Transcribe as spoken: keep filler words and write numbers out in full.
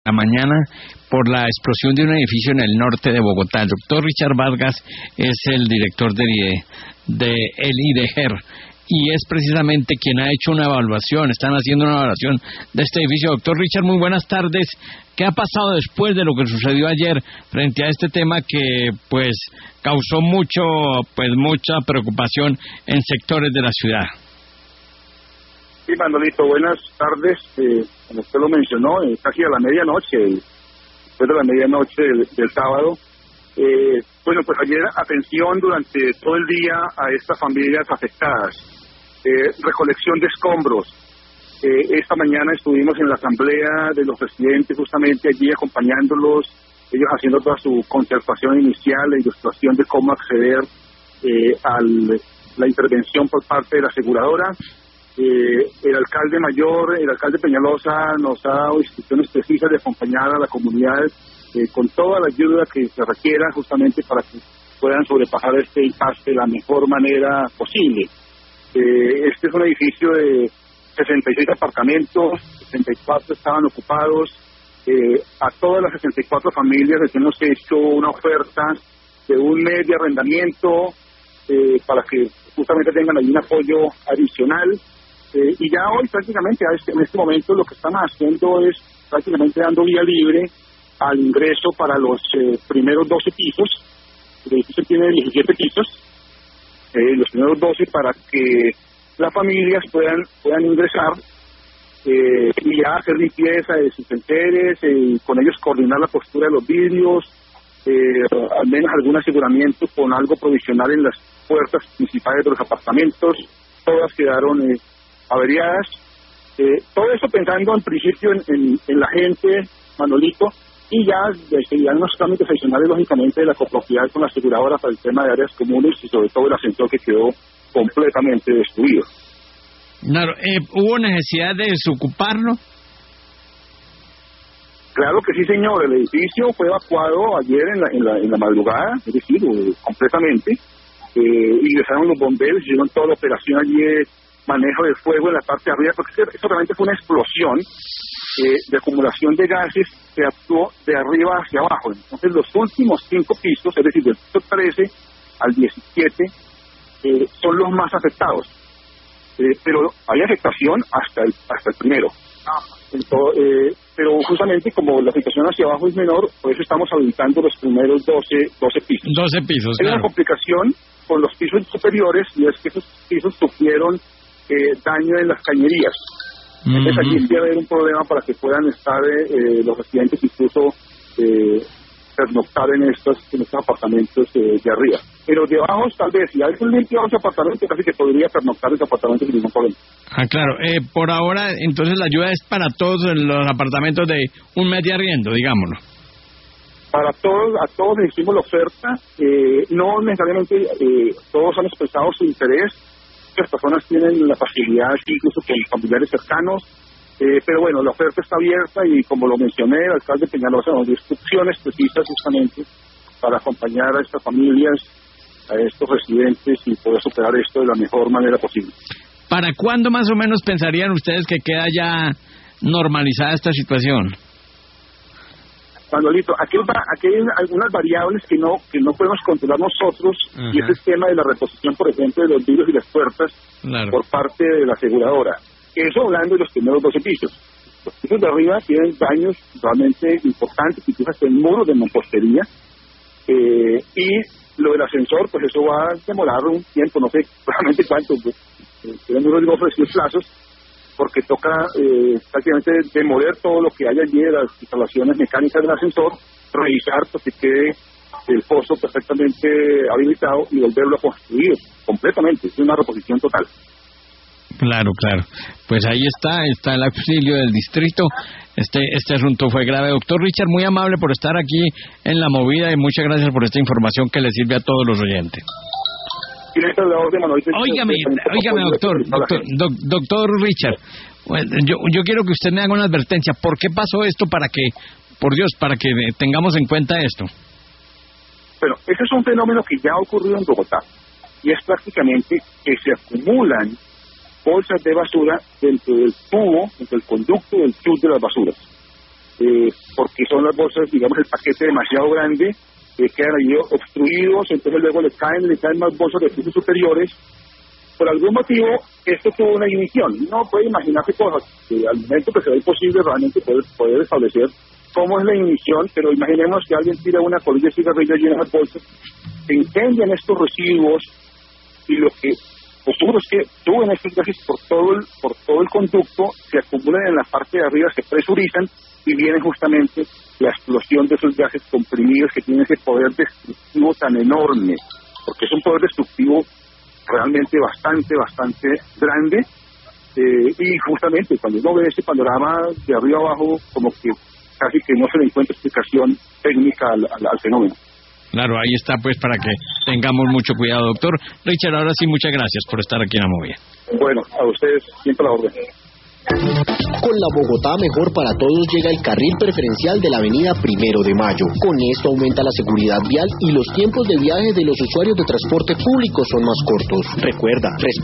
La mañana por la explosión de un edificio en el norte de Bogotá. El doctor Richard Vargas es el director del I D E, de el I D E G E R, y es precisamente quien ha hecho una evaluación, están haciendo una evaluación de este edificio. Doctor Richard, muy buenas tardes. ¿Qué ha pasado después de lo que sucedió ayer frente a este tema que pues causó mucho, pues mucha preocupación en sectores de la ciudad? Sí, Manolito, buenas tardes. Eh, como usted lo mencionó, eh, casi a la medianoche, después de la medianoche del, del sábado. Eh, bueno, pues ayer atención durante todo el día a estas familias afectadas. Eh, recolección de escombros. Eh, esta mañana estuvimos en la asamblea de los residentes justamente allí acompañándolos, ellos haciendo toda su concertación inicial, la ilustración de cómo acceder eh, a la intervención por parte de la aseguradora. Eh, el alcalde mayor, el alcalde Peñalosa, nos ha dado instrucciones precisas de acompañar a la comunidad eh, con toda la ayuda que se requiera justamente para que puedan sobrepasar este impasse de la mejor manera posible. Eh, este es un edificio de sesenta y seis apartamentos, sesenta y cuatro estaban ocupados. Eh, a todas las sesenta y cuatro familias les hemos hecho una oferta de un mes de arrendamiento eh, para que justamente tengan ahí un apoyo adicional. Eh, y ya hoy prácticamente a este, en este momento lo que estamos haciendo es prácticamente dando vía libre al ingreso para los eh, primeros doce pisos. El edificio tiene diecisiete pisos, eh, los primeros doce para que las familias puedan puedan ingresar eh, y ya hacer limpieza de sus enteres, eh, con ellos coordinar la postura de los vidrios, eh, al menos algún aseguramiento con algo provisional en las puertas principales de los apartamentos. Todas quedaron eh, averiadas, eh, todo eso pensando en principio en, en, en la gente, Manolito, y ya seguirán los trámites adicionales, lógicamente, de la copropiedad con la aseguradora para el tema de áreas comunes y sobre todo el ascensor que quedó completamente destruido. Claro, eh, ¿hubo necesidad de desocuparlo? Claro que sí, señor. El edificio fue evacuado ayer en la, en la, en la madrugada, es decir, eh, completamente. Eh, ingresaron los bomberos, hicieron toda la operación allí de manejo de fuego en la parte de arriba, porque eso realmente fue una explosión eh, de acumulación de gases que actuó de arriba hacia abajo. Entonces los últimos cinco pisos, es decir, del piso trece al diecisiete, eh, son los más afectados. Eh, pero hay afectación hasta el hasta el primero. Entonces, eh, pero justamente como la afectación hacia abajo es menor, por eso estamos habilitando los primeros doce pisos. doce pisos, Hay claro. una complicación con los pisos superiores, y es que esos pisos sufrieron eh, daño en las cañerías. Uh-huh. Entonces aquí sí va a haber un problema para que puedan estar eh, los residentes incluso eh, pernoctar en estos, en estos apartamentos eh, de arriba. Pero de abajo, tal vez, si alguien limpia ese apartamento, casi que podría pernoctar ese apartamento sin ningún problema. Ah, claro. Eh, por ahora, entonces, la ayuda es para todos los apartamentos de un mes de arriendo, digámoslo. Para todos, a todos les hicimos la oferta. Eh, no necesariamente eh, todos han expresado su interés. Las personas tienen la facilidad, incluso con familiares cercanos. Eh, pero bueno, la oferta está abierta y, como lo mencioné, el alcalde Peñalosa nos dio instrucciones precisas justamente para acompañar a estas familias, a estos residentes, y poder superar esto de la mejor manera posible. ¿Para cuándo más o menos pensarían ustedes que queda ya normalizada esta situación? Manolito, aquí, aquí hay algunas variables que no que no podemos controlar nosotros. Ajá. Y es el tema de la reposición, por ejemplo, de los vidrios y las puertas, claro, por parte de la aseguradora. Eso hablando de los primeros doce pisos. Los pisos de arriba tienen daños realmente importantes, incluso hasta el muro de mampostería. Eh, y lo del ascensor, pues eso va a demorar un tiempo, no sé realmente cuánto. Pues, eh, no digo ofrecer plazos, porque toca eh, prácticamente demoler todo lo que hay allí de las instalaciones mecánicas del ascensor, revisar pues, que quede el foso perfectamente habilitado y volverlo a construir completamente. Es una reposición total. Claro, claro. Pues ahí está, está el auxilio del distrito. Este este asunto fue grave. Doctor Richard, muy amable por estar aquí en La Movida y muchas gracias por esta información que le sirve a todos los oyentes. Óigame, óigame, doctor, doctor, doc, doctor Richard, yo, yo quiero que usted me haga una advertencia. ¿Por qué pasó esto? Para que, por Dios, para que tengamos en cuenta esto. Bueno, ese es un fenómeno que ya ha ocurrido en Bogotá, y es prácticamente que se acumulan bolsas de basura dentro del tubo, dentro del conducto del chute de las basuras. eh, porque son las bolsas, digamos, el paquete demasiado grande, eh, quedan ahí obstruidos, entonces luego le caen, le caen más bolsas de pisos superiores. Por algún motivo, esto tuvo una ignición. No puede imaginarse cosas, que al momento que será imposible realmente poder, poder establecer cómo es la ignición, pero imaginemos que alguien tira una colilla de cigarrillo llena de bolsas, se incendian estos residuos, y lo que ocurre es que suben estos gases por todo el, por todo el conducto, se acumulan en la parte de arriba, se presurizan, y viene justamente la explosión de esos gases comprimidos que tienen ese poder destructivo tan enorme, porque es un poder destructivo realmente bastante, bastante grande, eh, y justamente cuando uno ve ese panorama de arriba abajo, como que casi que no se le encuentra explicación técnica al, al, al fenómeno. Claro, ahí está pues para que tengamos mucho cuidado, doctor. Richard, ahora sí, muchas gracias por estar aquí en La Movida. Bueno, a ustedes siempre la orden. Con la Bogotá mejor para todos llega el carril preferencial de la avenida Primero de Mayo. Con esto aumenta la seguridad vial y los tiempos de viaje de los usuarios de transporte público son más cortos. Recuerda,